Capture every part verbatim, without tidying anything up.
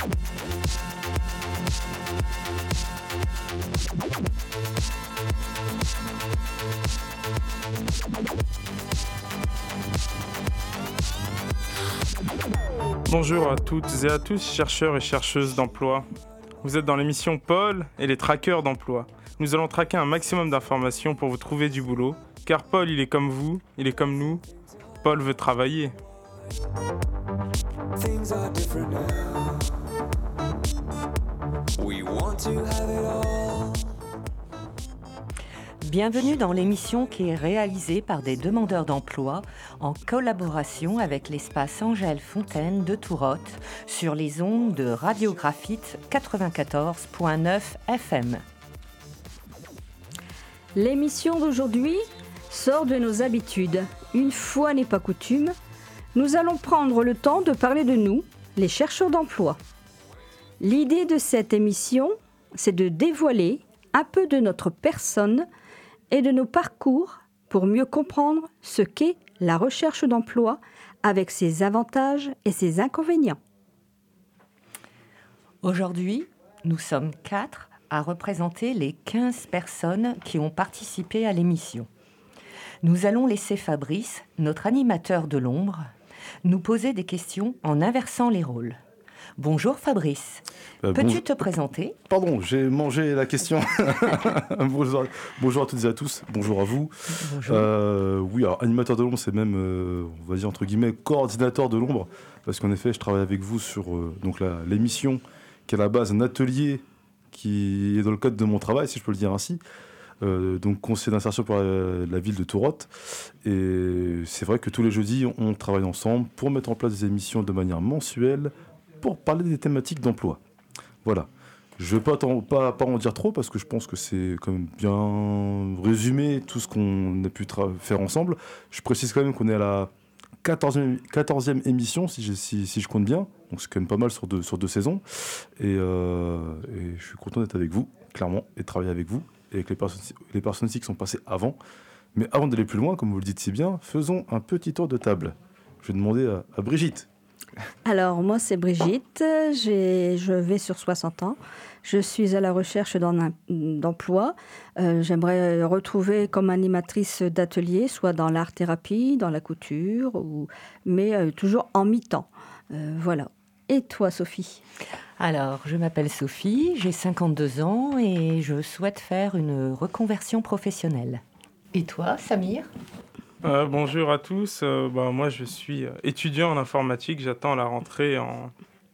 Bonjour à toutes et à tous, chercheurs et chercheuses d'emploi. Vous êtes dans l'émission Paul et les traqueurs d'emploi. Nous allons traquer un maximum d'informations pour vous trouver du boulot, car Paul, il est comme vous, il est comme nous. Paul veut travailler. Things are different now. We want to have it all. Bienvenue dans l'émission qui est réalisée par des demandeurs d'emploi en collaboration avec l'espace Angèle Fontaine de Tourotte sur les ondes de Radio Graphite quatre-vingt-quatorze virgule neuf F M. L'émission d'aujourd'hui sort de nos habitudes. Une fois n'est pas coutume, nous allons prendre le temps de parler de nous, les chercheurs d'emploi. L'idée de cette émission, c'est de dévoiler un peu de notre personne et de nos parcours pour mieux comprendre ce qu'est la recherche d'emploi avec ses avantages et ses inconvénients. Aujourd'hui, nous sommes quatre à représenter les quinze personnes qui ont participé à l'émission. Nous allons laisser Fabrice, notre animateur de l'ombre, nous poser des questions en inversant les rôles. Bonjour Fabrice, euh, peux-tu bonjour... te présenter ? Pardon, j'ai mangé la question. bonjour, bonjour à toutes et à tous, bonjour à vous. Bonjour. Euh, oui, alors animateur de l'ombre, c'est même, euh, on va dire entre guillemets, coordinateur de l'ombre, parce qu'en effet, je travaille avec vous sur euh, donc la, l'émission, qui est à la base un atelier qui est dans le cadre de mon travail, si je peux le dire ainsi. Euh, donc conseiller d'insertion pour la, la ville de Tourotte. Et c'est vrai que tous les jeudis, on, on travaille ensemble pour mettre en place des émissions de manière mensuelle, pour parler des thématiques d'emploi. Voilà. Je ne vais pas, pas, pas en dire trop parce que je pense que c'est quand même bien résumé tout ce qu'on a pu tra- faire ensemble. Je précise quand même qu'on est à la quatorzième, quatorzième émission, si je, si, si je compte bien. Donc c'est quand même pas mal sur deux, sur deux saisons. Et, euh, et je suis content d'être avec vous, clairement, et de travailler avec vous, et avec les personnes, les personnes aussi qui sont passées avant. Mais avant d'aller plus loin, comme vous le dites si bien, faisons un petit tour de table. Je vais demander à, à Brigitte. Alors, moi, c'est Brigitte. J'ai, je vais sur soixante ans. Je suis à la recherche d'un, d'emploi. Euh, j'aimerais retrouver comme animatrice d'atelier, soit dans l'art-thérapie, dans la couture, ou... mais euh, toujours en mi-temps. Euh, voilà. Et toi, Sophie ? Alors, je m'appelle Sophie, j'ai cinquante-deux ans et je souhaite faire une reconversion professionnelle. Et toi, Samir ? Euh, bonjour à tous, euh, bah, moi je suis étudiant en informatique, j'attends la rentrée en,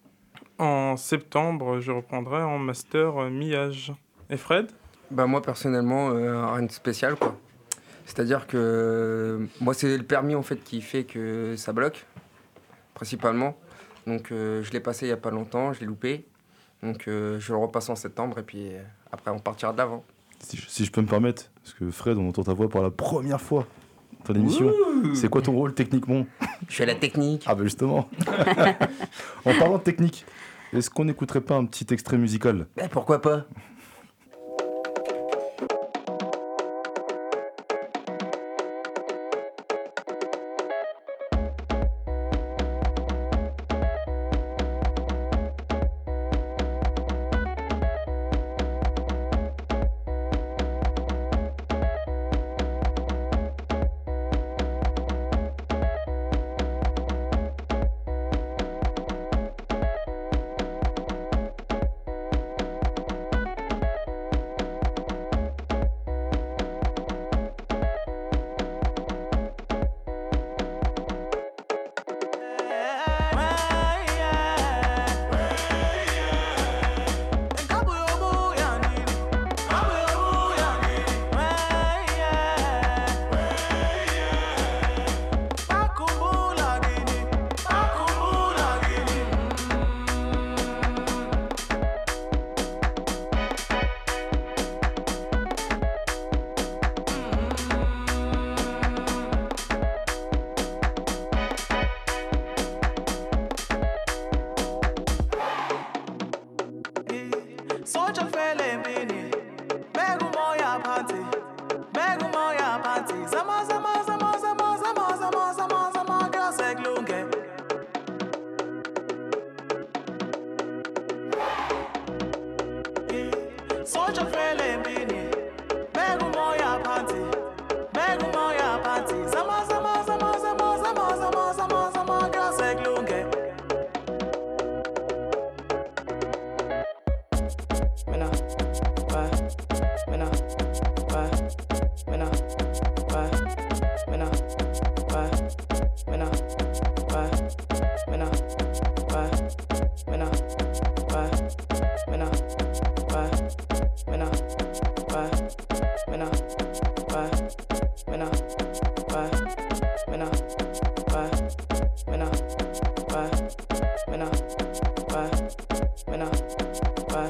en septembre, je reprendrai en master euh, mi-âge. Et Fred ? Bah moi personnellement, euh, rien de spécial quoi. C'est-à-dire que euh, moi c'est le permis en fait qui fait que ça bloque, principalement. Donc euh, je l'ai passé il n'y a pas longtemps, je l'ai loupé. Donc euh, je le repasse en septembre et puis euh, après on partira de l'avant. Si je, si je peux me permettre, parce que Fred, on entend ta voix pour la première fois dans l'émission. Ouh. C'est quoi ton rôle techniquement ? Je fais la technique. Ah ben justement. En parlant de technique, est-ce qu'on n'écouterait pas un petit extrait musical ? Ben pourquoi pas ? Soja fele mbini, megu moya panty, megu moya panty. Zama zama zama zama zama zama zama zama girl seglunge. Winna, bye, winna, bye, winna, bye, winna, bye, winna, bye, winna, bye, winna, bye, winna, bye, winna, bye, winna, bye, winna, bye, winna, bye, winna, bye, winna, bye, winna, bye.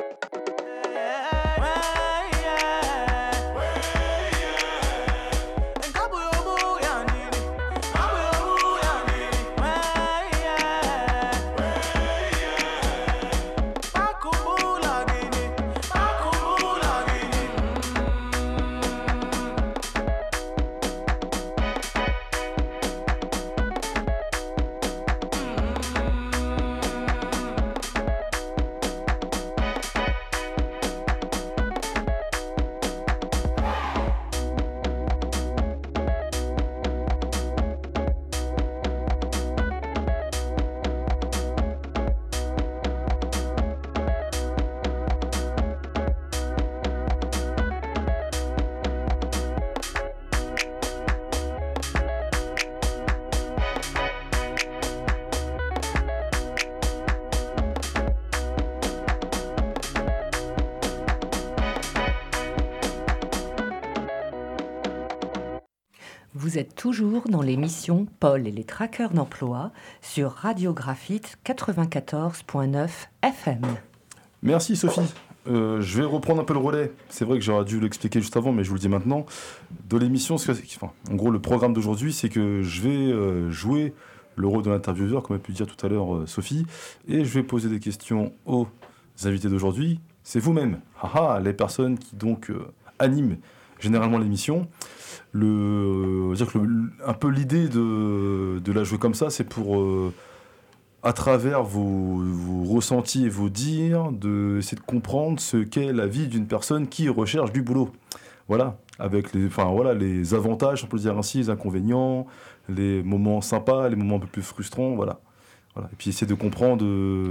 Vous êtes toujours dans l'émission Paul et les traqueurs d'emploi sur Radio Graphite quatre-vingt-quatorze virgule neuf F M. Merci Sophie. Euh, je vais reprendre un peu le relais. C'est vrai que j'aurais dû l'expliquer juste avant, mais je vous le dis maintenant. De l'émission, ce que- enfin, en gros, le programme d'aujourd'hui, c'est que je vais euh, jouer le rôle de l'intervieweur, comme a pu le dire tout à l'heure euh, Sophie, et je vais poser des questions aux invités d'aujourd'hui. C'est vous-même, haha, les personnes qui donc euh, animent généralement l'émission. Le, euh, dire que le- un peu l'idée de, de la jouer comme ça, c'est pour euh, à travers vos, vos ressentis et vos dires, de essayer de comprendre ce qu'est la vie d'une personne qui recherche du boulot. Voilà, avec les, enfin, voilà, les avantages, on peut le dire ainsi, les inconvénients, les moments sympas, les moments un peu plus frustrants, voilà. Voilà. Et puis essayer de comprendre euh,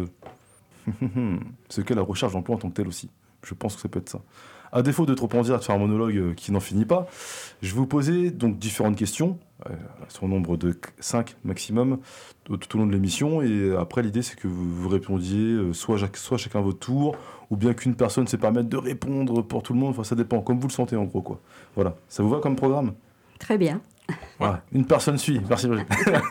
ce qu'est la recherche d'emploi en tant que telle aussi. Je pense que ça peut être ça. À défaut de trop en dire, de faire un monologue euh, qui n'en finit pas, je vais vous poser donc différentes questions, euh, sur un nombre de cinq maximum, tout, tout au long de l'émission. Et après, l'idée, c'est que vous, vous répondiez euh, soit, chaque- soit chacun votre tour, ou bien qu'une personne se permette de répondre pour tout le monde. Enfin, ça dépend, comme vous le sentez en gros, quoi. Voilà. Ça vous va comme programme ? Très bien. Voilà. Une personne suit. Merci Brigitte.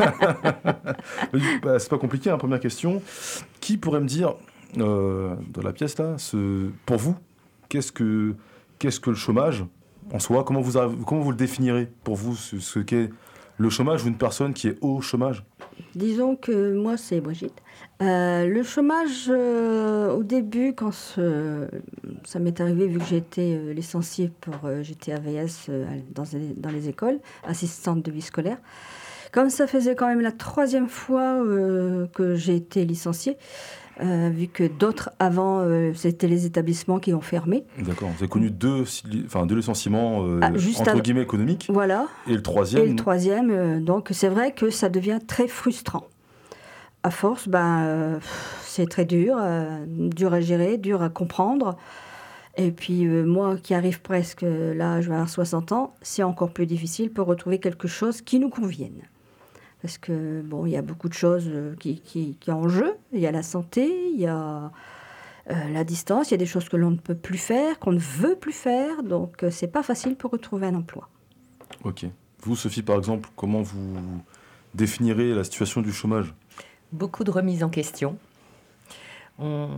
Mais du coup, bah, c'est pas compliqué, hein, première question. Qui pourrait me dire, euh, dans la pièce là, ce, pour vous, qu'est-ce que, qu'est-ce que le chômage en soi ? Comment vous, arrivez- comment vous le définirez pour vous, ce, ce qu'est le chômage ou une personne qui est au chômage ? Disons que moi, c'est Brigitte. Euh, le chômage, euh, au début, quand ce- ça m'est arrivé, vu que j'ai été euh, licenciée pour euh, j'étais A V S euh, dans, les- dans les écoles, assistante de vie scolaire. Comme ça faisait quand même la troisième fois euh, que j'ai été licenciée, euh, vu que d'autres avant, euh, c'était les établissements qui ont fermé. D'accord. Vous avez connu deux, enfin, deux licenciements euh, Ah, juste entre avant- guillemets économiques. Voilà. Et le troisième. Et le troisième, euh, donc c'est vrai que ça devient très frustrant. À force, ben, euh, c'est très dur, euh, dur à gérer, dur à comprendre. Et puis euh, moi qui arrive presque, euh, là je vais avoir soixante ans, c'est encore plus difficile pour retrouver quelque chose qui nous convienne. Parce que bon, il y a beaucoup de choses euh, qui, qui, qui sont en jeu. Il y a la santé, il y a euh, la distance, il y a des choses que l'on ne peut plus faire, qu'on ne veut plus faire. Donc euh, c'est pas facile pour retrouver un emploi. Ok. Vous, Sophie, par exemple, comment vous définirez la situation du chômage ? Beaucoup de remises en question. On-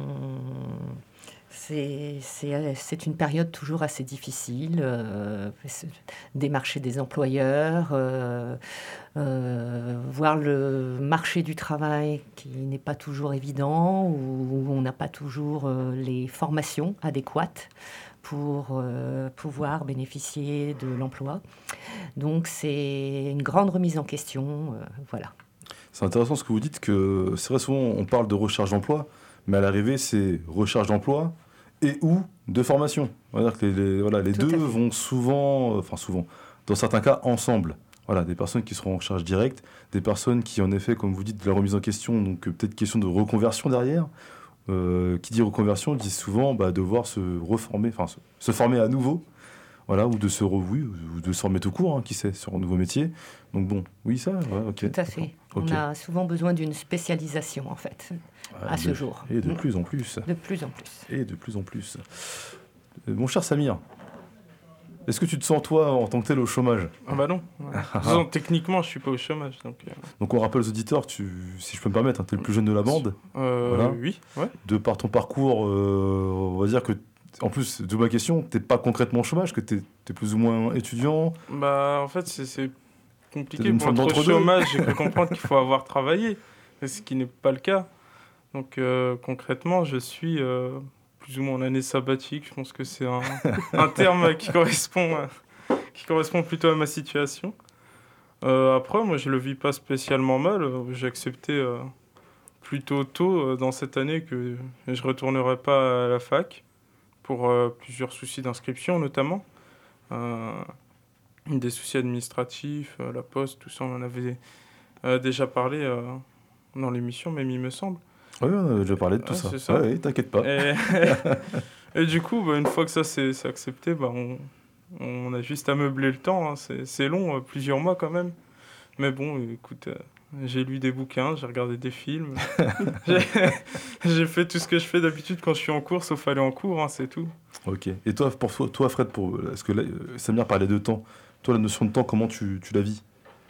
C'est, c'est, c'est une période toujours assez difficile. Euh, c'est- démarcher des employeurs, euh, euh, voir le marché du travail qui n'est pas toujours évident, où on n'a pas toujours euh, les formations adéquates pour euh, pouvoir bénéficier de l'emploi. Donc c'est une grande remise en question. euh, voilà. C'est intéressant ce que vous dites, que c'est vrai souvent on parle de recherche d'emploi, mais à l'arrivée c'est recherche d'emploi et ou de formation. On va dire que les, les- voilà, les Tout à deux fait. vont souvent, euh, enfin souvent, dans certains cas, ensemble. Voilà, des personnes qui seront en charge directe, des personnes qui, en effet, comme vous dites, de la remise en question, donc euh, peut-être question de reconversion derrière. Euh, qui dit reconversion dit souvent bah, devoir se reformer, enfin se, se former à nouveau, voilà, ou de se re, oui, ou de se former tout court, hein, qui sait, sur un nouveau métier. Donc bon, oui, ça, ouais, ok. Tout à fait. Ok. On a souvent besoin d'une spécialisation, en fait, Ouais, à ce de- jour. Et de Mm. plus en plus. De plus en plus. Et de plus en plus. Euh, mon cher Samir, est-ce que tu te sens, toi, en tant que tel, au chômage? Ah bah non. Ouais. Disons, techniquement, je suis pas au chômage. Donc, euh, Donc on rappelle aux auditeurs, tu, si je peux me permettre, tu es le plus jeune de la bande. euh, Voilà. Oui, ouais. De par ton parcours, euh, on va dire que, en plus, de ma question, t'es pas concrètement au chômage, que t'es es plus ou moins étudiant. Bah, en fait, c'est- c'est T'es compliqué une pour forme être au d'entre-deux. chômage. J'ai cru comprendre qu'il faut avoir travaillé, ce qui n'est pas le cas. Donc, euh, concrètement, je suis euh, plus ou moins en année sabbatique. Je pense que c'est un, un terme qui correspond, à- qui correspond plutôt à ma situation. Euh, après, moi, je le vis pas spécialement mal. Euh, J'ai accepté euh, plutôt tôt euh, dans cette année que je retournerai pas à la fac pour euh, plusieurs soucis d'inscription, notamment. Euh, des soucis administratifs, euh, la poste, tout ça, on en avait euh, déjà parlé euh, dans l'émission, même il me semble. Oui, on a déjà parlé de tout Ouais, ça. c'est ça. Ouais, ouais, t'inquiète pas. Et, et du coup, bah, une fois que ça c'est c'est accepté, bah, on, on a juste à meubler le temps. Hein. C'est c'est long, euh, plusieurs mois quand même. Mais bon, écoute, euh, j'ai lu des bouquins, j'ai regardé des films. j'ai j'ai fait tout ce que je fais d'habitude quand je suis en cours, sauf aller en cours, hein, c'est tout. Ok. Et toi, pour toi, toi Fred, pour, est-ce que là, euh, Samir parlait de temps. Toi, la notion de temps, comment tu, tu la vis?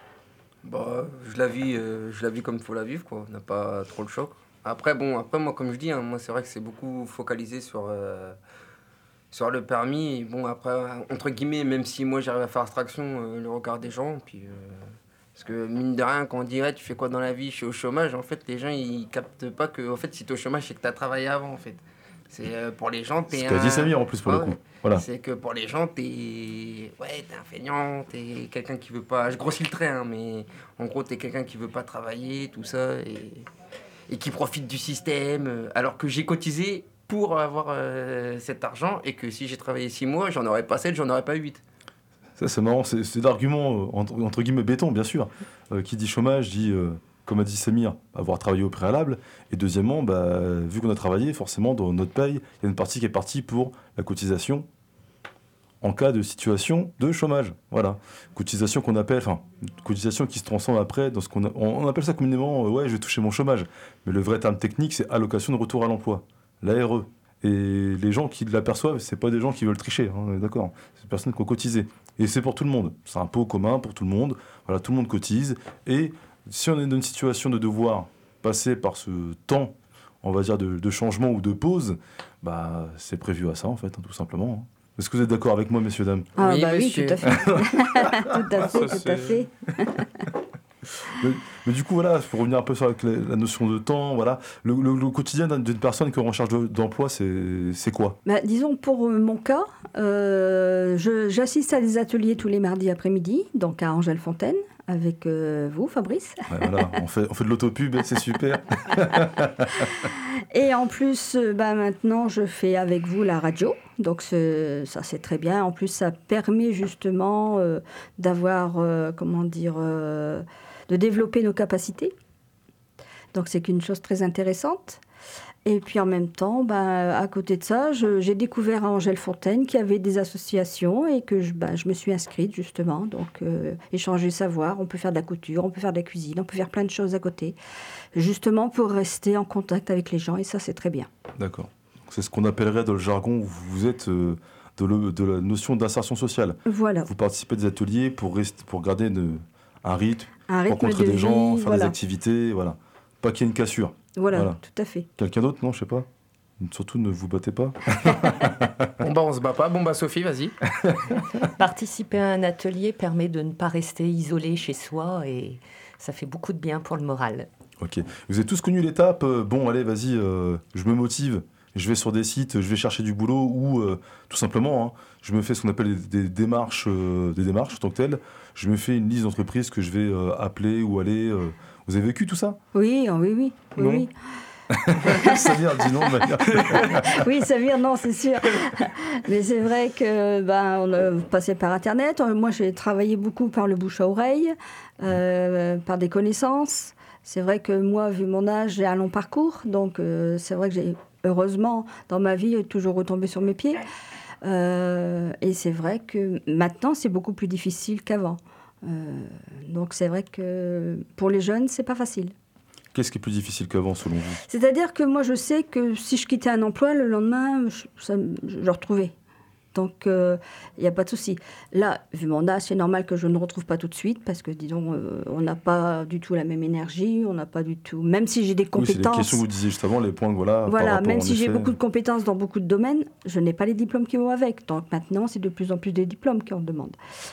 Bah, je la vis, euh, je la vis comme il faut la vivre, quoi. On n'a pas trop le choc. Après, bon, après, moi, comme je dis, hein, moi, c'est vrai que c'est beaucoup focalisé sur, euh, sur le permis. Et bon, après, entre guillemets, même si moi, j'arrive à faire abstraction, euh, le regard des gens, puis... euh, parce que, mine de rien, quand on dirait, tu fais quoi dans la vie? Je suis au chômage, en fait, les gens, ils captent pas que, en fait, si t'es au chômage, c'est que t'as travaillé avant, en fait. C'est euh, pour les gens, t'es Ce qu'a dit un- Samir, en plus, pour Ouais, le coup. ouais. Voilà. C'est que pour les gens, t'es ouais, t'es un feignant, t'es quelqu'un qui veut pas... Je grossis le trait, hein, mais en gros, t'es quelqu'un qui veut pas travailler, tout ça, et, et qui profite du système, euh, alors que j'ai cotisé pour avoir euh, cet argent, et que si j'ai travaillé six mois, j'en aurais pas sept, j'en aurais pas huit. Ça, c'est marrant. C'est c'est l'argument, euh, entre, entre guillemets, béton, bien sûr. Euh, qui dit chômage, dit, euh, comme a dit Samir, avoir travaillé au préalable. Et deuxièmement, bah, vu qu'on a travaillé, forcément, dans notre paye, il y a une partie qui est partie pour la cotisation en cas de situation de chômage. Voilà. Cotisation qu'on appelle, enfin, cotisation qui se transforme après dans ce qu'on a- on, on appelle ça communément, euh, ouais, je vais toucher mon chômage. Mais le vrai terme technique, c'est allocation de retour à l'emploi, l'A R E. Et les gens qui l'aperçoivent, c'est pas des gens qui veulent tricher, hein, on est d'accord. C'est des personnes qui ont cotisé. Et c'est pour tout le monde. C'est un pot commun pour tout le monde. Voilà, tout le monde cotise. Et si on est dans une situation de devoir passer par ce temps, on va dire, de, de changement ou de pause, bah, c'est prévu à ça, en fait, hein, tout simplement. hein. Est-ce que vous êtes d'accord avec moi, messieurs, dames? Ah Oui, bah oui, monsieur. tout à fait. tout à Ah, fait, ça, tout à c'est- fait. mais, mais du coup, voilà, pour revenir un peu sur avec la, la notion de temps, voilà, le, le- le quotidien d'un- d'une personne qui est en recherche de- d'emploi, c'est c'est quoi? Bah, disons pour euh, mon cas, euh, je- j'assiste à des ateliers tous les mardis après-midi, donc à Angèle Fontaine, avec euh, vous, Fabrice. Ouais, voilà, on fait, on fait de l'autopub, c'est super. Et en plus, euh, bah, maintenant, je fais avec vous la radio. Donc, ce- ça, c'est très bien. En plus, ça permet justement euh, d'avoir, euh, comment dire, euh, de développer nos capacités. Donc, c'est qu'une chose très intéressante. Et puis, en même temps, bah, à côté de ça, je- j'ai découvert à Angèle Fontaine qu'il y avait des associations et que je, bah, je me suis inscrite, justement. Donc, euh, échanger savoir. On peut faire de la couture, on peut faire de la cuisine, on peut faire plein de choses à côté. Justement, pour rester en contact avec les gens. Et ça, c'est très bien. D'accord. C'est ce qu'on appellerait dans le jargon, où vous êtes euh, de, le- de la notion d'insertion sociale. Voilà. Vous participez à des ateliers pour, rester, pour garder une- un rythme, Un rythme rencontrer de des gens, vie, faire voilà. des activités, voilà. Pas qu'il y ait une cassure. Voilà, Voilà. tout à fait. Quelqu'un d'autre? Non, je sais pas. Surtout, ne vous battez pas. Bon bah on se bat pas, bon bah Sophie, vas-y. Participer à un atelier permet de ne pas rester isolé chez soi et ça fait beaucoup de bien pour le moral. Ok. Vous avez tous connu l'étape, euh, bon, allez, vas-y, euh, je me motive, je vais sur des sites, je vais chercher du boulot, ou euh, tout simplement, hein, je me fais ce qu'on appelle des, des démarches, euh, des démarches en tant que telles. Je me fais une liste d'entreprises que je vais euh, appeler ou aller. euh, Vous avez vécu tout ça? Oui, oh, oui, oui. oui, Non. oui. Samir dit non de manière... Oui, Samir, non, c'est sûr. Mais c'est vrai que ben, on a passé par Internet. Moi, j'ai travaillé beaucoup par le bouche à oreille, euh, par des connaissances. C'est vrai que moi, vu mon âge, j'ai un long parcours. Donc, euh, c'est vrai que j'ai, heureusement, dans ma vie, toujours retombé sur mes pieds. Euh, et c'est vrai que maintenant, c'est beaucoup plus difficile qu'avant. Euh, donc, c'est vrai que pour les jeunes, c'est pas facile. Qu'est-ce qui est plus difficile qu'avant, selon vous ? C'est-à-dire que moi, je sais que si je quittais un emploi, le lendemain, je, ça, je le retrouvais. Donc, il euh, n'y a pas de souci. Là, vu mon âge, c'est normal que je ne retrouve pas tout de suite, parce que, disons, euh, on n'a pas du tout la même énergie, on n'a pas du tout... Même si j'ai des compétences... Oui, c'est les questions que vous disiez juste avant, les points que voilà... Voilà, par rapport, même en si j'ai effet... beaucoup de compétences dans beaucoup de domaines, je n'ai pas les diplômes qui vont avec. Donc, maintenant, c'est de plus en plus des diplômes qu'on demande.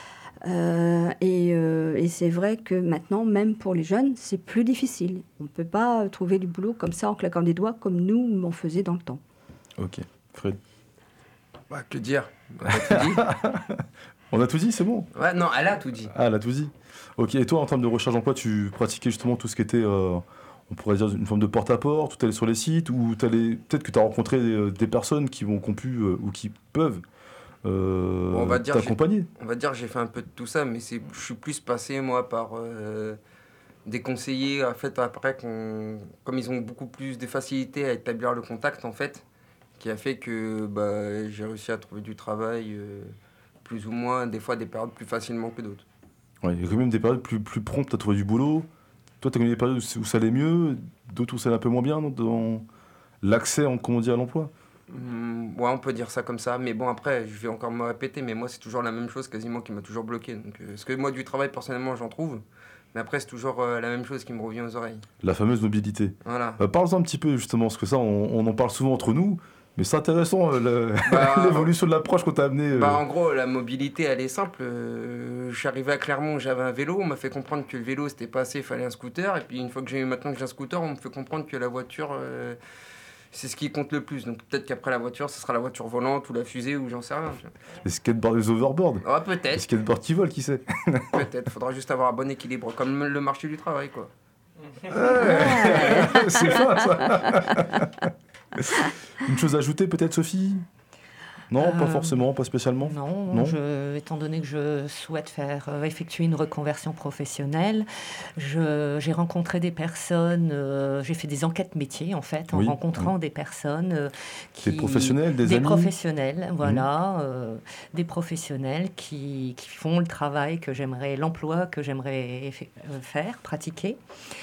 Euh, et, euh, et c'est vrai que maintenant, même pour les jeunes, c'est plus difficile. On ne peut pas trouver du boulot comme ça en claquant des doigts, comme nous, on faisait dans le temps. Ok. Fred ? Bah, que dire ? On a tout dit. On a tout dit, c'est bon ? Ouais, non, elle a tout dit. Ah, elle a tout dit. Ok, et toi, en termes de recherche d'emploi, tu pratiquais justement tout ce qui était, euh, on pourrait dire, une forme de porte-à-porte, ou t'allais sur les sites, ou t'allais... peut-être que tu as rencontré des, des personnes qui vont, qui ont pu, euh, ou qui peuvent euh, Bon, on va dire, t'accompagner. On va dire que j'ai fait un peu de tout ça, mais c'est, je suis plus passé, moi, par euh, des conseillers, en fait, après, qu'on, comme ils ont beaucoup plus de facilité à établir le contact, en fait, qui a fait que bah, j'ai réussi à trouver du travail, euh, plus ou moins, des fois, des périodes plus facilement que d'autres. Ouais, il y a quand même des périodes plus, plus promptes à trouver du boulot. Toi, tu as connu des périodes où ça allait mieux, d'autres où ça allait un peu moins bien dans l'accès, en, comment dire, à l'emploi. Mmh, ouais, on peut dire ça comme ça, mais bon, après, je vais encore me répéter, mais moi, c'est toujours la même chose quasiment qui m'a toujours bloqué. Donc, euh, parce que moi, du travail, personnellement, j'en trouve, mais après, c'est toujours euh, la même chose qui me revient aux oreilles. La fameuse mobilité. Voilà. Euh, Parle-en un petit peu, justement, parce que ça, on, on en parle souvent entre nous, mais c'est intéressant, euh, le- Bah, l'évolution de l'approche qu'on t'a amenée. euh. Bah, en gros, la mobilité, elle est simple. Euh, je suis arrivé à Clermont, j'avais un vélo, on m'a fait comprendre que le vélo, c'était pas assez, il fallait un scooter, et puis une fois que j'ai eu maintenant que j'ai un scooter, on me fait comprendre que la voiture... Euh, c'est ce qui compte le plus. Donc peut-être qu'après la voiture, ce sera la voiture volante ou la fusée ou j'en sais rien. Les skateboards, les overboards. Ouais, Les peut-être. skateboards qui volent, qui sait. Peut-être. Faudra juste avoir un bon équilibre, comme le marché du travail, quoi. C'est fin, ça. Une chose à ajouter, peut-être, Sophie ? Non, pas Euh, forcément, pas spécialement. Non, Non. je, étant donné que je souhaite faire euh, effectuer une reconversion professionnelle, je- j'ai rencontré des personnes, euh, j'ai fait des enquêtes métiers en fait, en Oui, rencontrant des personnes euh, qui... Des professionnels, des Des amis. professionnels, voilà, euh, des professionnels qui, qui font le travail que j'aimerais, l'emploi que j'aimerais effe- euh, faire, pratiquer.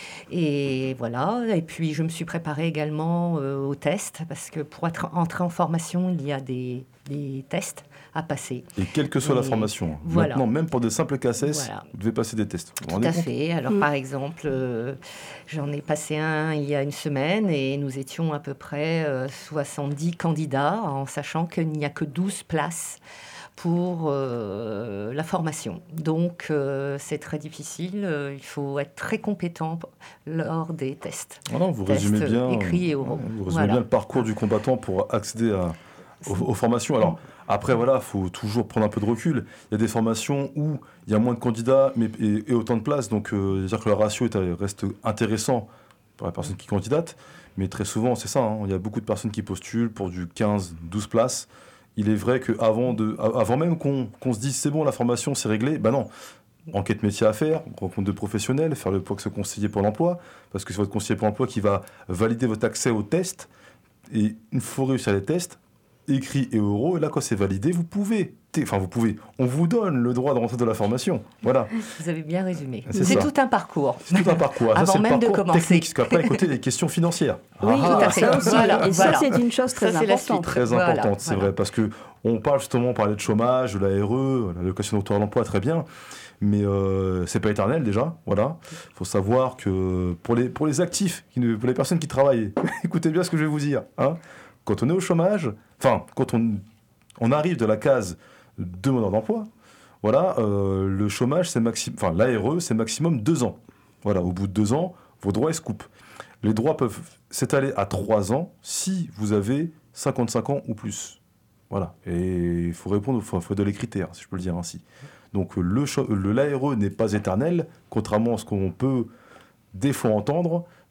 Et voilà, et puis je me suis préparée également euh, aux tests, parce que pour être, entrer en formation, il y a des, des tests à passer. Et quelle que soit la Et formation. voilà. Maintenant, même pour des simples K S S, Voilà. vous devez passer des tests. Vous vous Tout rendez à compte ? fait. Alors, Mm. par exemple, euh, j'en ai passé un il y a une semaine et nous étions à peu près euh, soixante-dix candidats, en sachant qu'il n'y a que douze places pour euh, la formation. Donc, euh, c'est très difficile. Euh, il faut être très compétent p- lors des tests. Voilà, vous Tests résumez bien, écrits et oraux. ouais, vous résumez Voilà. bien le parcours du combattant pour accéder à, aux, aux formations. Alors, après, voilà, il faut toujours prendre un peu de recul. Il y a des formations où il y a moins de candidats mais, et, et autant de places. Donc, euh, dire que le ratio est, reste intéressant pour la personne qui candidate. Mais très souvent, c'est ça. Hein, il y a beaucoup de personnes qui postulent pour du quinze douze places. Il est vrai qu'avant de, avant même qu'on qu'on se dise c'est bon, la formation, c'est réglé, ben non. Enquête métier à faire, rencontre de professionnels, faire le P O C conseiller pour l'emploi, parce que c'est votre conseiller pour l'emploi qui va valider votre accès aux tests. Et une fois réussir les tests, écrits et oraux, et là, quand c'est validé, vous pouvez, enfin vous pouvez, on vous donne le droit de rentrer dans la formation. Voilà, Vous avez bien résumé. C'est C'est ça. tout un parcours. c'est tout un parcours. Avant ça, c'est même le de parcours commencer. technique, parce qu'après, à côté, les questions financières. Oui, Ah, tout à fait. Ça aussi, Voilà, et ça, voilà. c'est une chose Ça, très c'est la importante. suite. Très Voilà, importante, c'est voilà. vrai, parce que on parle justement, on parlait de chômage, de la R E, l'allocation de retour à l'emploi, très bien, mais euh, c'est pas éternel déjà, voilà. Il faut savoir que pour les, pour les actifs, qui ne- pour les personnes qui travaillent, écoutez bien ce que je vais vous dire, hein, quand on est au chômage, enfin, quand on, on arrive de la case demandeur d'emploi, voilà, euh, le chômage, c'est maximum, enfin, l'A R E, c'est maximum deux ans. Voilà, au bout de deux ans, vos droits, ils se coupent. Les droits peuvent s'étaler à trois ans si vous avez cinquante-cinq ans ou plus. Voilà. Et il faut répondre, il faut, faut donner les critères, si je peux le dire ainsi. Donc le, cho- le l'A R E n'est pas éternel, contrairement à ce qu'on peut des fois entendre.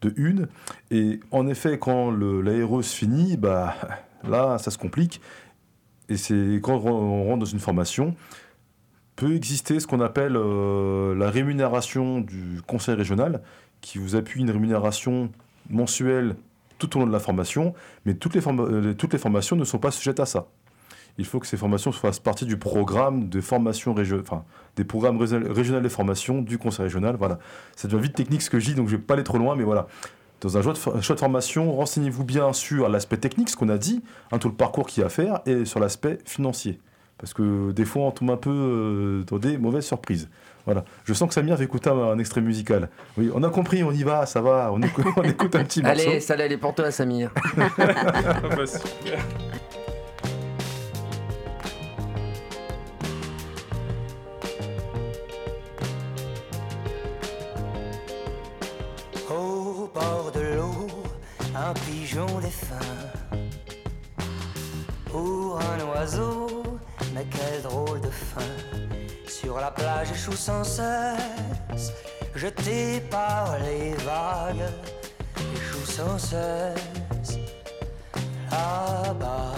de une. Et en effet, quand le, la R E se finit, bah, là, ça se complique. Et c'est quand on rentre dans une formation, peut exister ce qu'on appelle euh, la rémunération du conseil régional, qui vous appuie une rémunération mensuelle tout au long de la formation, mais toutes les, forma- euh, toutes les formations ne sont pas sujettes à ça. Il faut que ces formations fassent partie du programme de formation régio- enfin, des programmes régional- régionaux de formation du conseil régional. Voilà. Ça devient vite technique ce que je dis, donc je ne vais pas aller trop loin, mais voilà. Dans un choix de, for- choix de formation, renseignez-vous bien sur l'aspect technique, ce qu'on a dit, hein, tout le parcours qu'il y a à faire, et sur l'aspect financier. Parce que des fois, on tombe un peu euh, dans des mauvaises surprises. Voilà. Je sens que Samir va écouter un, un extrait musical. Oui, on a compris, on y va, ça va, on écoute, on écoute un petit morceau. Allez, ça elle est pour toi, Samir. Ah bah, super. Au bord de l'eau, un pigeon défunt. Pour un oiseau, mais quel drôle de fin. Sur la plage échoue sans cesse, jeté par les vagues, échoue sans cesse. Là-bas,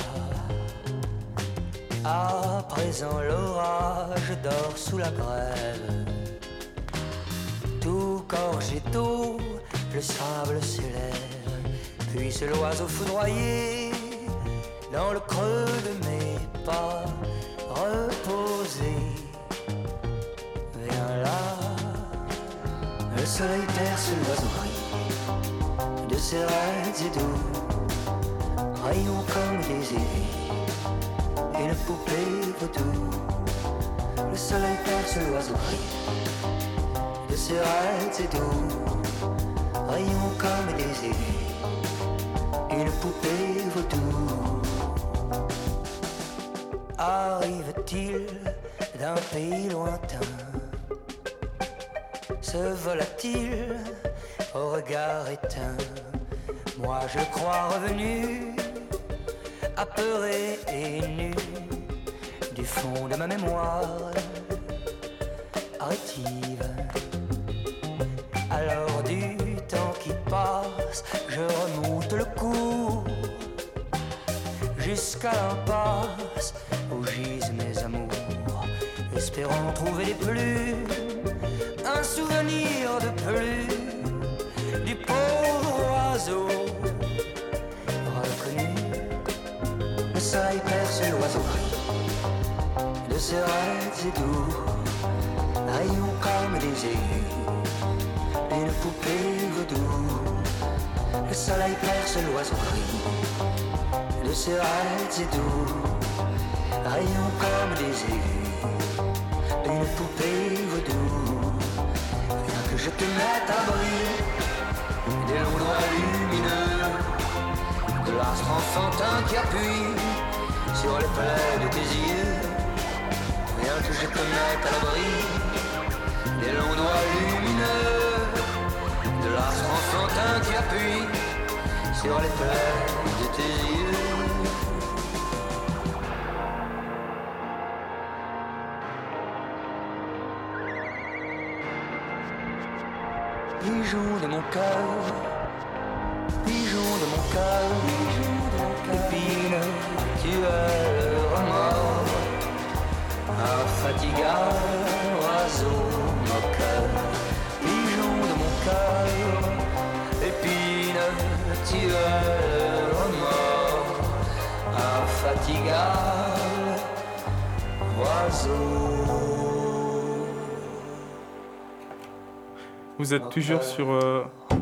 à présent l'orage dort sous la grève. Tout gorgé d'eau, le sable s'élève, puis c'est l'oiseau foudroyé dans le creux de mes pas, reposé. Viens là, le soleil perce l'oiseau gris de ses raids et doux, rayons comme des aiguilles, une poupée vaudou. Le soleil perce l'oiseau gris de ses raids et doux, rayons comme des aiguilles, une poupée vaudou. Arrive-t-il d'un pays lointain? Se vola-t-il au regard éteint? Moi je crois revenu, apeuré et nu, du fond de ma mémoire rétive. Alors du temps qui passe, je remonte le cours jusqu'à l'impasse où gisent mes amours, espérant trouver des plumes, un souvenir de plus du pauvre oiseau reconnu. Le soleil perce l'oiseau gris de ses raids et doux, rayons comme des aiguilles, une poupée vaudou. Le soleil perce l'oiseau gris de ses raids et doux, rayons comme des aiguilles, une poupée vaudou. Viens que je te mette à briller des longs doigts lumineux, de l'astre enfantin qui appuie sur les plaies de tes yeux. Viens que je te mette à l'abri des longs doigts lumineux, de l'astre enfantin qui appuie sur les plaies de tes yeux. Pigeon de mon cœur, pigeon de mon cœur, épine, tu es le remords, infatigable oiseau moqueur. Pigeon de mon cœur, épine, tu es le remords, infatigable oiseau. Vous êtes toujours sur... euh,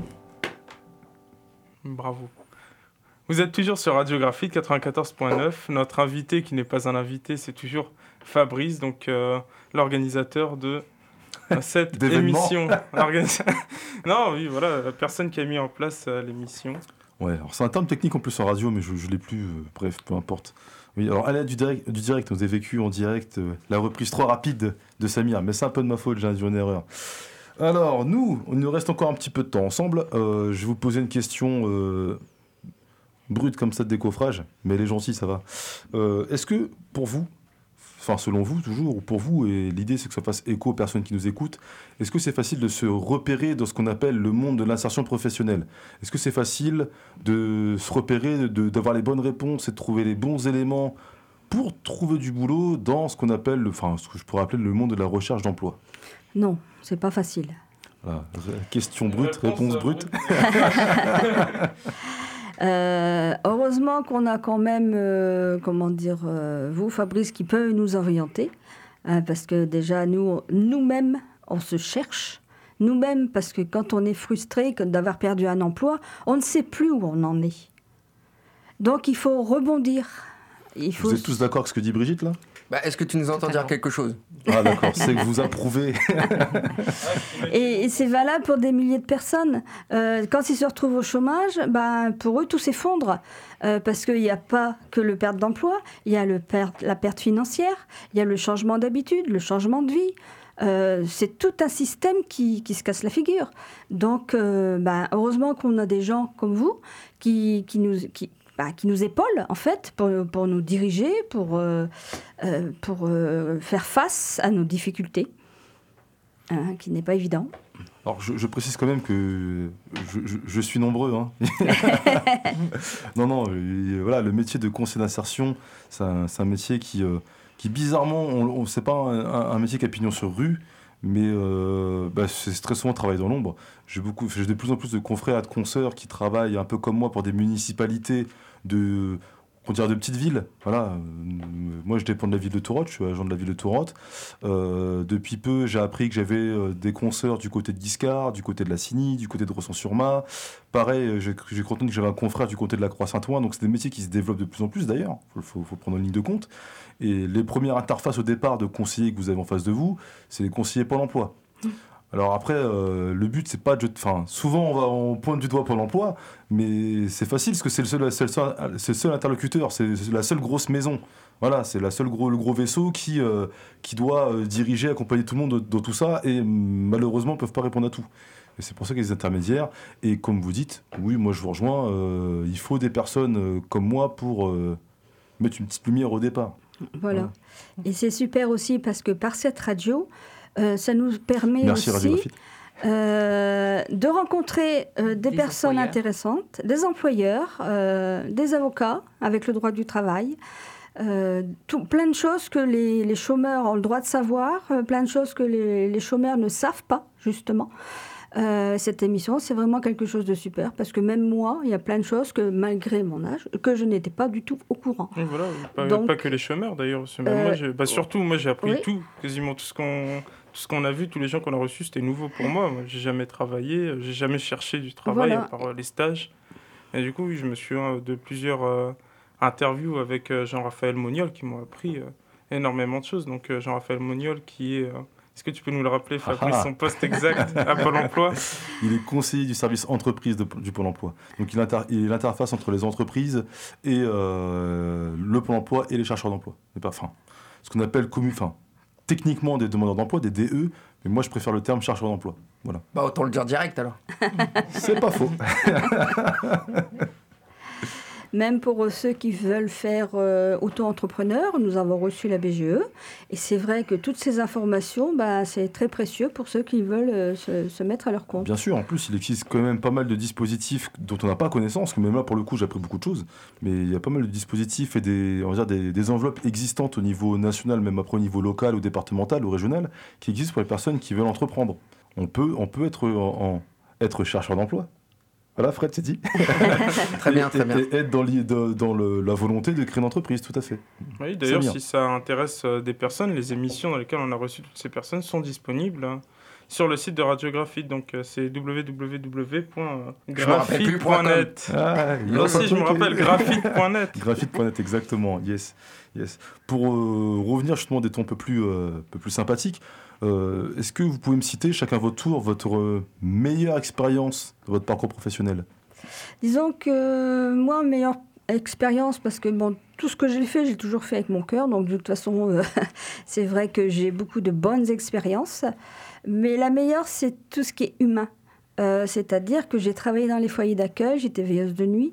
Bravo. Vous êtes toujours sur Radio Graphite quatre-vingt-quatorze point neuf. Notre invité, qui n'est pas un invité, c'est toujours Fabrice, donc euh, l'organisateur de euh, cette D'événements. émission. L'organisa- non, oui, voilà, la personne qui a mis en place euh, l'émission. Ouais, alors c'est un terme technique en plus en radio, mais je ne l'ai plus, euh, bref, peu importe. Oui, alors à l'aide du direct, du direct, on a vécu en direct euh, la reprise trop rapide de Samir, mais c'est un peu de ma faute, j'ai induit une erreur. Alors, nous, il nous reste encore un petit peu de temps ensemble. Euh, je vais vous poser une question euh, brute comme ça de décoffrage, mais elle est gentille, ça va. Euh, est-ce que, pour vous, enfin selon vous toujours, ou pour vous, et l'idée c'est que ça fasse écho aux personnes qui nous écoutent, est-ce que c'est facile de se repérer dans ce qu'on appelle le monde de l'insertion professionnelle ? Est-ce que c'est facile de se repérer, de, d'avoir les bonnes réponses et de trouver les bons éléments pour trouver du boulot dans ce qu'on appelle, le, enfin ce que je pourrais appeler le monde de la recherche d'emploi ? Non, c'est pas facile. Voilà. Question brute, réponse, réponse brute. Euh, heureusement qu'on a quand même, euh, comment dire, euh, vous, Fabrice, qui peut nous orienter, hein, parce que déjà, nous, nous-mêmes, on se cherche, nous-mêmes, parce que quand on est frustré d'avoir perdu un emploi, on ne sait plus où on en est. Donc, il faut rebondir. Il faut... Vous êtes tous d'accord avec ce que dit Brigitte, là ? Bah, est-ce que tu nous entends dire quelque chose ? Ah d'accord, c'est que vous approuvez. Et, et c'est valable pour des milliers de personnes. Euh, quand ils se retrouvent au chômage, ben, pour eux, tout s'effondre. Euh, parce qu'il n'y a pas que le perte d'emploi, il y a le perte, la perte financière, il y a le changement d'habitude, le changement de vie. Euh, c'est tout un système qui, qui se casse la figure. Donc, euh, ben, heureusement qu'on a des gens comme vous qui, qui nous... Qui, Bah, qui nous épaule, en fait, pour, pour nous diriger, pour, euh, euh, pour euh, faire face à nos difficultés, hein, qui n'est pas évident. Alors, je, je précise quand même que je, je, je suis nombreux. Hein. non, non, euh, voilà, le métier de conseiller d'insertion, c'est un, c'est un métier qui, euh, qui bizarrement, on, on, c'est pas un, un métier qui a pignon sur rue, mais euh, bah, c'est très souvent travailler dans l'ombre. J'ai, beaucoup, j'ai de plus en plus de confrères et de consoeurs qui travaillent un peu comme moi pour des municipalités de, on dirait de petites villes. Voilà. Moi, je dépends de la ville de Tourotte, je suis agent de la ville de Tourotte. Euh, depuis peu, j'ai appris que j'avais euh, des consoeurs du côté de Guiscard, du côté de la Cigny, du côté de Ressons-sur-Mar. Pareil, j'ai, j'ai cru entendre que j'avais un confrère du côté de la Croix-Saint-Ouen. Donc, c'est des métiers qui se développent de plus en plus, d'ailleurs. Il faut, faut prendre en ligne de compte. Et les premières interfaces au départ de conseillers que vous avez en face de vous, c'est les conseillers Pôle emploi. Mmh. Alors après, euh, le but, c'est pas de... Enfin, souvent, on, va, on pointe du doigt Pôle emploi, mais c'est facile, parce que c'est le seul, c'est le seul, c'est le seul interlocuteur, c'est, c'est la seule grosse maison. Voilà, c'est la seule gros, le gros vaisseau qui, euh, qui doit euh, diriger, accompagner tout le monde dans tout ça, et malheureusement, ne peuvent pas répondre à tout. Et c'est pour ça qu'il y a des intermédiaires. Et comme vous dites, oui, moi, je vous rejoins, euh, il faut des personnes euh, comme moi pour euh, mettre une petite lumière au départ. Voilà. voilà. Et c'est super aussi parce que par cette radio, euh, ça nous permet Merci, aussi euh, de rencontrer euh, des, des personnes employeurs. intéressantes, des employeurs, euh, des avocats avec le droit du travail, euh, tout, plein de choses que les, les chômeurs ont le droit de savoir, euh, plein de choses que les, les chômeurs ne savent pas, justement. Euh, cette émission, c'est vraiment quelque chose de super parce que même moi, il y a plein de choses que malgré mon âge, que je n'étais pas du tout au courant. Et voilà, pas, Donc, pas que les chômeurs d'ailleurs. Même euh, moi, j'ai, bah, surtout, moi, j'ai appris oui. tout, quasiment tout ce qu'on, tout ce qu'on a vu, tous les gens qu'on a reçus, c'était nouveau pour moi. Moi, j'ai jamais travaillé, j'ai jamais cherché du travail voilà. à part euh, les stages. Et du coup, oui, je me suis euh, de plusieurs euh, interviews avec euh, Jean-Raphaël Moniol qui m'ont appris euh, énormément de choses. Donc euh, Jean-Raphaël Moniol qui est... Euh, Est-ce que tu peux nous le rappeler, Fabrice, son poste exact à Pôle emploi ? Il est conseiller du service entreprise de, du Pôle emploi. Donc il, inter, il est l'interface entre les entreprises et euh, le Pôle emploi et les chercheurs d'emploi. Mais pas, enfin, ce qu'on appelle commu, enfin, techniquement des demandeurs d'emploi, des D E, mais moi je préfère le terme chercheur d'emploi. Voilà. Bah autant le dire direct alors. C'est pas faux. Même pour ceux qui veulent faire euh, auto-entrepreneur, nous avons reçu la B G E. Et c'est vrai que toutes ces informations, bah, c'est très précieux pour ceux qui veulent euh, se, se mettre à leur compte. Bien sûr, en plus, il existe quand même pas mal de dispositifs dont on n'a pas connaissance. Même là, pour le coup, j'ai appris beaucoup de choses. Mais il y a pas mal de dispositifs et des, on va dire des, des enveloppes existantes au niveau national, même après au niveau local ou départemental ou régional, qui existent pour les personnes qui veulent entreprendre. On peut, on peut être, en, en, être chercheur d'emploi. Voilà, Fred, c'est dit. Très bien, très bien. Et être dans, dans, dans le, la volonté de créer une entreprise, tout à fait. Oui, d'ailleurs, si ça intéresse des personnes, les émissions dans lesquelles on a reçu toutes ces personnes sont disponibles hein, sur le site de Radiographite. Donc, c'est w w w point graphite point net. Ah, Moi aussi, je me rappelle, graphite point net. graphite point net, exactement, yes. yes. Pour euh, revenir justement des tons un peu plus, euh, un peu plus sympathiques, Euh, est-ce que vous pouvez me citer, chacun votre tour, votre euh, meilleure expérience de votre parcours professionnel ? Disons que moi, meilleure expérience, parce que bon, tout ce que j'ai fait, j'ai toujours fait avec mon cœur. Donc de toute façon, euh, c'est vrai que j'ai beaucoup de bonnes expériences. Mais la meilleure, c'est tout ce qui est humain. Euh, c'est-à-dire que j'ai travaillé dans les foyers d'accueil, j'étais veilleuse de nuit.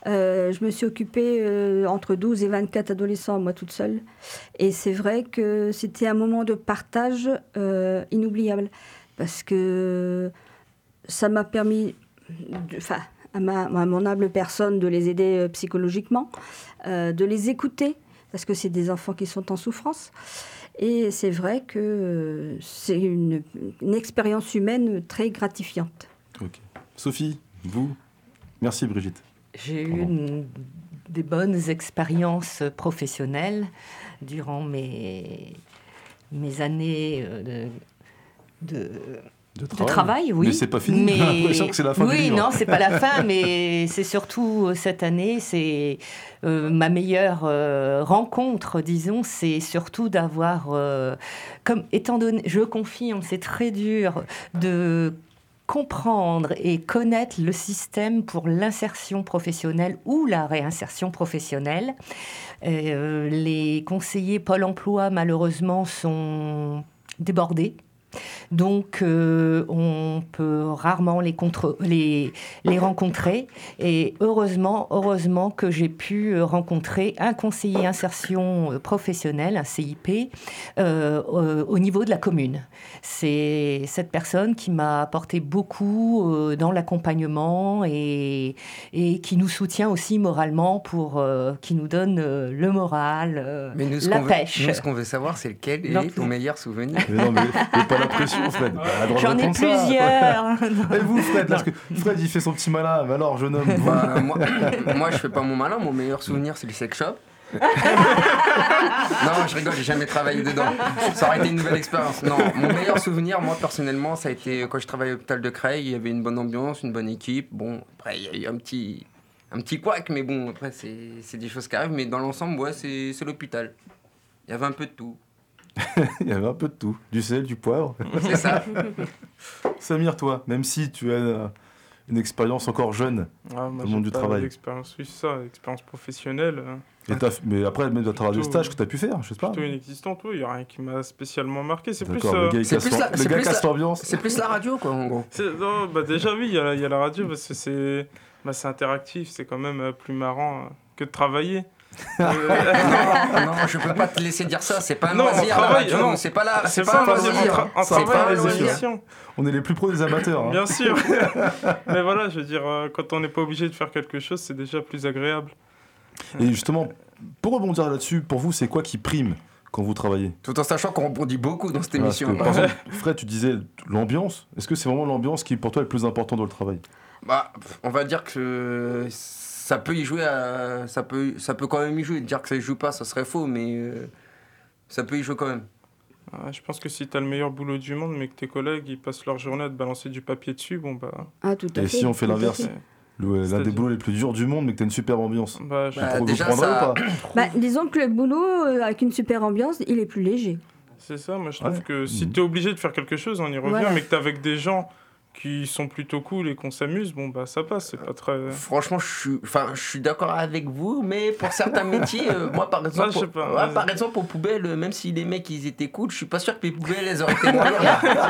Euh, je me suis occupée euh, entre douze et vingt-quatre adolescents, moi toute seule. Et c'est vrai que c'était un moment de partage euh, inoubliable. Parce que ça m'a permis, enfin, à, ma, à mon humble personne, de les aider euh, psychologiquement, euh, de les écouter, parce que c'est des enfants qui sont en souffrance. Et c'est vrai que euh, c'est une, une expérience humaine très gratifiante. Ok. Sophie, vous? Merci Brigitte. J'ai eu Pardon. une- des bonnes expériences professionnelles durant mes, mes années euh, de, de, De de travail, oui. Mais c'est pas fini. Mais- J'ai l'impression que c'est la fin oui, du livre. non, c'est pas la fin, mais c'est surtout euh, cette année, c'est euh, ma meilleure euh, rencontre, disons, c'est surtout d'avoir, euh, comme étant donné, je confirme, c'est très dur de comprendre et connaître le système pour l'insertion professionnelle ou la réinsertion professionnelle. Euh, les conseillers Pôle emploi, malheureusement, sont débordés. Donc, euh, on peut rarement les, contre- les, les rencontrer. Et heureusement, heureusement que j'ai pu rencontrer un conseiller insertion professionnelle, un C I P, euh, euh, au niveau de la commune. C'est cette personne qui m'a apporté beaucoup euh, dans l'accompagnement et, et qui nous soutient aussi moralement, pour, euh, qui nous donne euh, le moral, euh, Mais nous, ce la qu'on veut, pêche. nous, ce qu'on veut savoir, c'est lequel Non. est ton meilleur souvenir. Mais non, mais, mais pas la pression, Fred. Elle a le droit de J'en ai répondre ça. plusieurs. Et vous, Fred, parce que Fred, il fait son petit malin. Mais alors, jeune homme, vous- Bah, moi, moi, je fais pas mon malin. Mon meilleur souvenir, c'est le sex shop. Non, je rigole, j'ai jamais travaillé dedans. Ça aurait été une nouvelle expérience. Non, mon meilleur souvenir, moi, personnellement, ça a été quand je travaillais à l'hôpital de Creil. Il y avait une bonne ambiance, une bonne équipe. Bon, après, il y a eu un petit, un petit couac, mais bon, après, c'est, c'est des choses qui arrivent. Mais dans l'ensemble, ouais, c'est, c'est l'hôpital. Il y avait un peu de tout. il y avait un peu de tout. Du sel, du poivre. C'est ça. Samir, toi, même si tu as euh, une expérience encore jeune, Ah, moi, le monde j'ai du pas travail. d'expérience, oui, c'est ça, expérience professionnelle. euh, et t'as- mais après, même à travers des Plutôt- stages que tu as pu faire, je sais pas. Plutôt inexistante, oui, il n'y a rien qui m'a spécialement marqué. C'est plus. D'accord, euh, le gars, il c'est casse plus l'am- la- le c'est gars plus casse la- l'ambiance. C'est plus la radio, quoi, en gros. c'est- non, bah, déjà, oui, il y, a la- il y a la radio parce que c'est, bah, c'est interactif, c'est quand même euh, plus marrant euh, que de travailler. Euh, non, non, je peux pas te laisser dire ça. C'est pas un Non, on loisir, la travaille, radio. non. C'est pas là. c'est C'est pas un pas un loisir, on, loisir. tra- on C'est pas travaille un les loisir. émissions. On est les plus pros des amateurs. hein. Bien sûr. Mais voilà, je veux dire, euh, quand on n'est pas obligé de faire quelque chose, c'est déjà plus agréable. Et justement, pour rebondir là-dessus, pour vous, c'est quoi qui prime quand vous travaillez? Tout en sachant qu'on rebondit beaucoup dans cette Parce que, émission. par exemple, Fred, tu disais l'ambiance. Est-ce que c'est vraiment l'ambiance qui, pour toi, est le plus important dans le travail? Bah, on va dire que ça peut y jouer, à... ça, peut... ça peut quand même y jouer. Dire que ça y joue pas, ça serait faux, mais euh, ça peut y jouer quand même. Ah, je pense que si t'as le meilleur boulot du monde, mais que tes collègues ils passent leur journée à te balancer du papier dessus, bon bah. Ah, tout à Et fait. si on fait tout à l'inverse? fait. Le- L'un des C'est-à-dire boulots les plus durs du monde, mais que tu as une super ambiance. Bah, je- Bah, vous déjà, prendrez ça- ou pas? Bah, disons que le boulot, euh, avec une super ambiance, il est plus léger. c'est ça, moi je trouve Ouais. que si Mhm. t'es obligé de faire quelque chose, on y revient, Voilà. mais que t'es avec des gens qui sont plutôt cool et qu'on s'amuse, bon bah ça passe, c'est pas très. Franchement, je suis, enfin, je suis d'accord avec vous, mais pour certains métiers, euh, moi par exemple, Ouais, je sais pour- pas, ouais, vas-y. par exemple aux poubelles, euh, même si les mecs ils étaient cool, je suis pas sûr que les poubelles elles auraient été moins lourdes.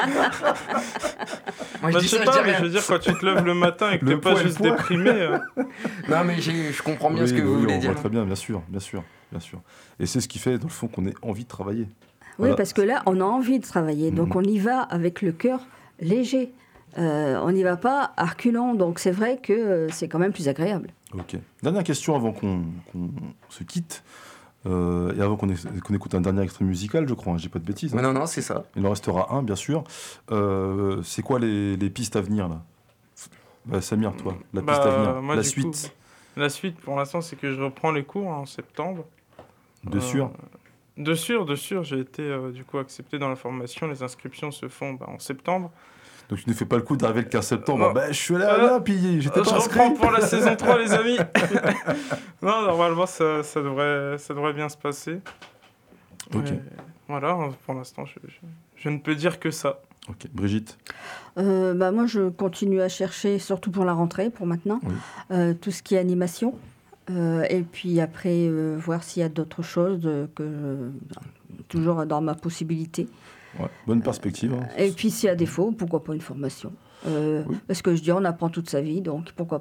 Moi je Bah, dis je sais ça, je pas, dis mais rien. je veux dire, quand tu te lèves le matin et que Le t'es pas poids et le juste poids. déprimé. euh, Non mais j'ai- je comprends bien ce Oui, que oui, vous on voulez voit dire. très bien, bien sûr, bien sûr, bien sûr. Et c'est ce qui fait, dans le fond, qu'on ait envie de travailler. Oui, Voilà. parce que là, on a envie de travailler. Donc, Mhm. on y va avec le cœur léger. Euh, on n'y va pas à reculons. Donc, c'est vrai que euh, c'est quand même plus agréable. Ok. Dernière question avant qu'on qu'on se quitte. Euh, et avant qu'on é- qu'on écoute un dernier extrait musical, je crois, hein, j'ai pas de bêtises. hein. Mais non, non, c'est ça. Il en restera un, bien sûr. Euh, c'est quoi les, les pistes à venir, là? Bah, Samir, toi, la bah, piste à venir, moi, la du suite, coup, la suite, pour l'instant, c'est que je reprends les cours en septembre. de Euh, sûr. De sûr, de sûr, j'ai été euh, du coup accepté dans la formation. Les inscriptions se font bah, en septembre. Donc tu ne fais pas le coup d'arriver le quinze septembre. Non. Bah, je suis allé Euh, là, puis j'étais Euh, je pas reprends inscrit. pour la saison trois, les amis. Non, normalement, ça, ça, devrait, ça devrait bien se passer. Ok. Et voilà, pour l'instant, je, je, je ne peux dire que ça. Ok, Brigitte. Euh, bah, moi, je continue à chercher, surtout pour la rentrée, pour maintenant, Oui. euh, tout ce qui est animation. Euh, et puis après, euh, voir s'il y a d'autres choses euh, que euh, toujours dans ma possibilité. Ouais, bonne perspective. hein. Et puis s'il y a défaut, pourquoi pas une formation. Euh, Oui. Parce que je dis, on apprend toute sa vie, donc pourquoi pas.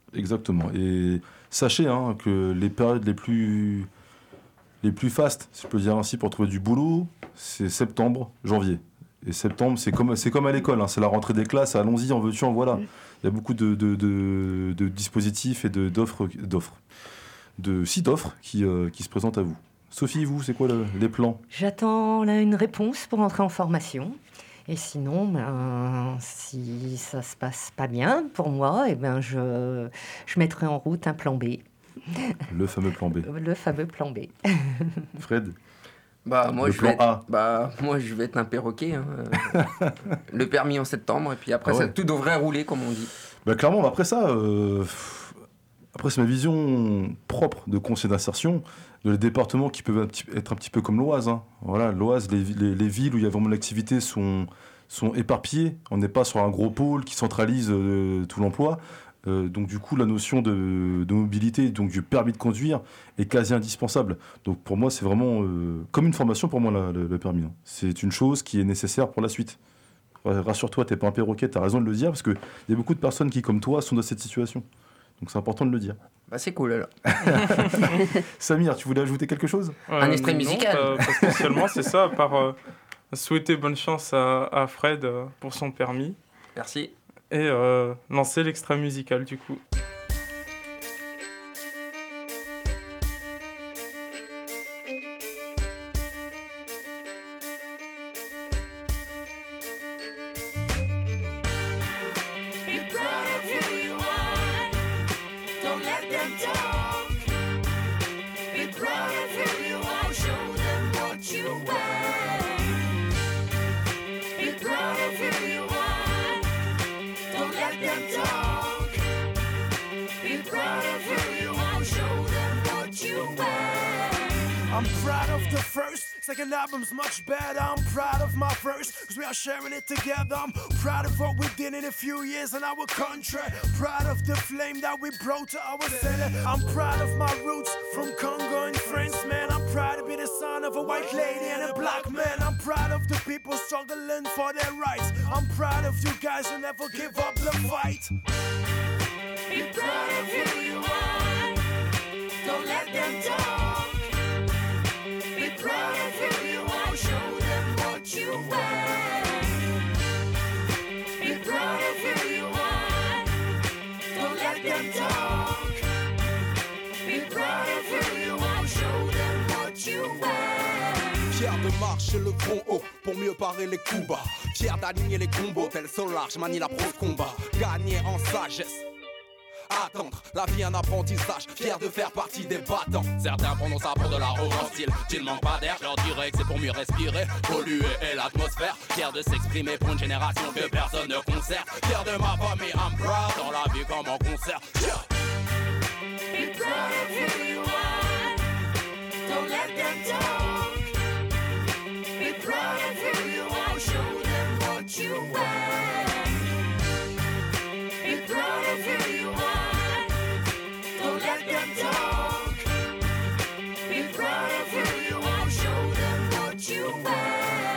Exactement. Et sachez hein, que les périodes les plus, les plus fastes, si je peux dire ainsi, pour trouver du boulot, c'est septembre, janvier. Et septembre, c'est comme, c'est comme à l'école, hein, c'est la rentrée des classes, allons-y, en veux-tu, en voilà. Il y a beaucoup de, de, de, de dispositifs et de, d'offres, d'offres, de sites d'offres qui, euh, qui se présentent à vous. Sophie, vous, c'est quoi le, les plans ? J'attends là une réponse pour entrer en formation. Et sinon, ben, si ça se passe pas bien pour moi, eh ben, je, je mettrai en route un plan B. Le fameux plan B. Le fameux plan B. Fred ? Bah moi Le je plan vais être, A. bah moi je vais être un perroquet. Hein. euh, le permis en septembre et puis après Ah ouais. ça, tout devrait rouler comme on dit. Bah, clairement, après ça, euh, après c'est ma vision propre de conseil d'insertion, de les départements qui peuvent un petit- être un petit peu comme l'Oise. Hein. Voilà, l'Oise, les, les, les villes où il y a vraiment de l'activité sont, sont éparpillées. On n'est pas sur un gros pôle qui centralise euh, tout l'emploi. Euh, donc du coup, la notion de, de mobilité, donc du permis de conduire, est quasi indispensable. Donc pour moi, c'est vraiment euh, comme une formation pour moi, la- le, le permis. Hein. C'est une chose qui est nécessaire pour la suite. Euh, Rassure-toi, t'es pas un perroquet, t'as raison de le dire, parce qu'il y a beaucoup de personnes qui, comme toi, sont dans cette situation. Donc c'est important de le dire. Bah c'est cool alors. Samir, tu voulais ajouter quelque chose ? Un extrait non, musical. Pas, pas spécialement, c'est ça, à part euh, souhaiter bonne chance à, à Fred euh, pour son permis Merci. et euh, lancer l'extrait musical du coup. Be proud of who you are. Don't let them talk. Be proud of who you are. Show them what you are. Be proud of who you are. Don't let them talk. Be proud of who you are. Show them what you are. I'm proud of the first, second album's much better. I'm proud of my verse, cause we are sharing it together. I'm proud of what we did in a few years in our country. Proud of the flame that we brought to our city. I'm proud of my roots from Congo and France, man. I'm proud to be the son of a white lady and a black man. I'm proud of the people struggling for their rights. I'm proud of you guys who never give up the fight. Be proud of who you are. Don't let them talk. Be proud of who you are. Show them what you are. Be proud of who you are. Don't let them talk. Be proud of who you are. Show them what you are. Fier de marcher le front haut pour mieux parer les coups bas. Fier d'aligner les combos, tel solar, je manie la prose combat. Gagner en sagesse. Attendre, la vie un apprentissage, fier de faire partie des battants. Certains prendront ça pour de l'arrogance, style, tu ne manques pas d'air, je leur dirais que c'est pour mieux respirer, polluer et l'atmosphère. Fier de s'exprimer pour une génération que personne ne concerne. Fier de ma famille, I'm proud, dans la vie comme en concert. Yeah. Be proud of who you are. Don't let them talk. Be proud of who you are. Show them what you are. Be proud of who you are. Don't let them talk. Be proud of who you are. Show them what you are.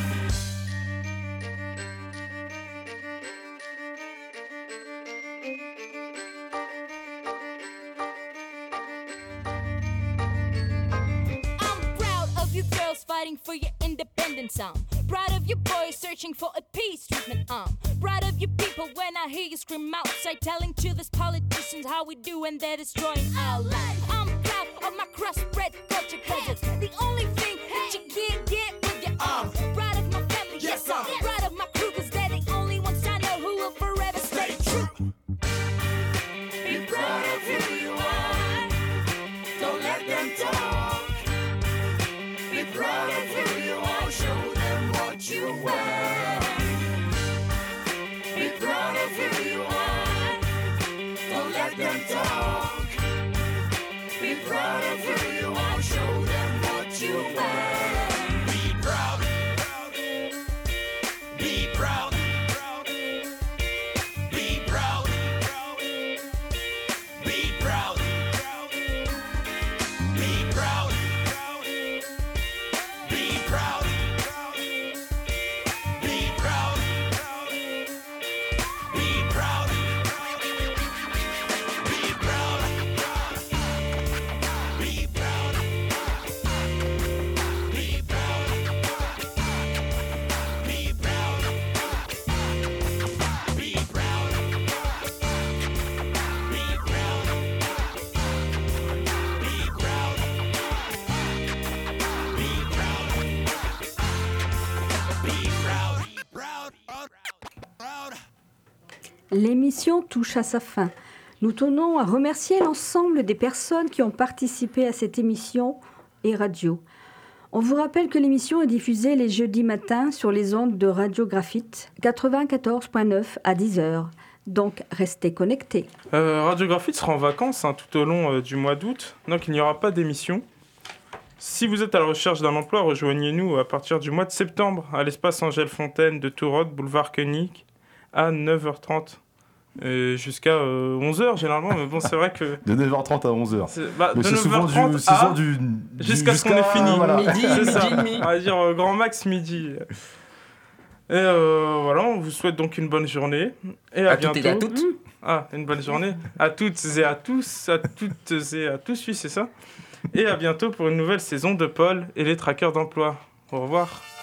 I'm proud of you girls fighting for your independence. I'm proud of you boys searching for a peace treatment. I'm proud of you people when I hear you scream outside, telling to these politicians how we do and they're destroying our life. I'm proud of my crossbred culture, cause it's the only thing that you can't get with your arms. Proud of my family, yes, I'm proud of my crew, cause they're the only ones I know who will forever stay true. Be proud of who you are. Don't let them talk. Be proud of who you are. Show them what you are. Be proud of who you are. Don't let them talk. Be proud of who you are. Show them what you are. Be proud. Be proud. Be proud. Be proud. Be proud. Be proud. Be proud. Be proud. L'émission touche à sa fin. Nous tenons à remercier l'ensemble des personnes qui ont participé à cette émission et radio. On vous rappelle que l'émission est diffusée les jeudis matins sur les ondes de Radio Graphite quatre-vingt-quatorze point neuf à dix heures. Donc, restez connectés. Euh, Radio Graphite sera en vacances hein, tout au long euh, du mois d'août, donc il n'y aura pas d'émission. Si vous êtes à la recherche d'un emploi, rejoignez-nous à partir du mois de septembre à l'espace Angèle Fontaine de Touroc, boulevard Koenig, à neuf heures trente. Et jusqu'à euh, onze heures généralement, mais bon, c'est vrai que. De neuf heures trente à onze heures. C'est, bah, Mais de c'est souvent neuf heures trente du. C'est à... souvent du, du jusqu'à ce qu'on ait fini. Voilà. Midi, C'est midi ça. et demi. On va dire euh, grand max midi. Et euh, voilà, on vous souhaite donc une bonne journée. Et à, À bientôt. toutes et à toutes. Ah, une bonne journée. À toutes et à tous. À toutes et à tous, oui, c'est ça. Et à bientôt pour une nouvelle saison de Paul et les traqueurs d'emploi. Au revoir.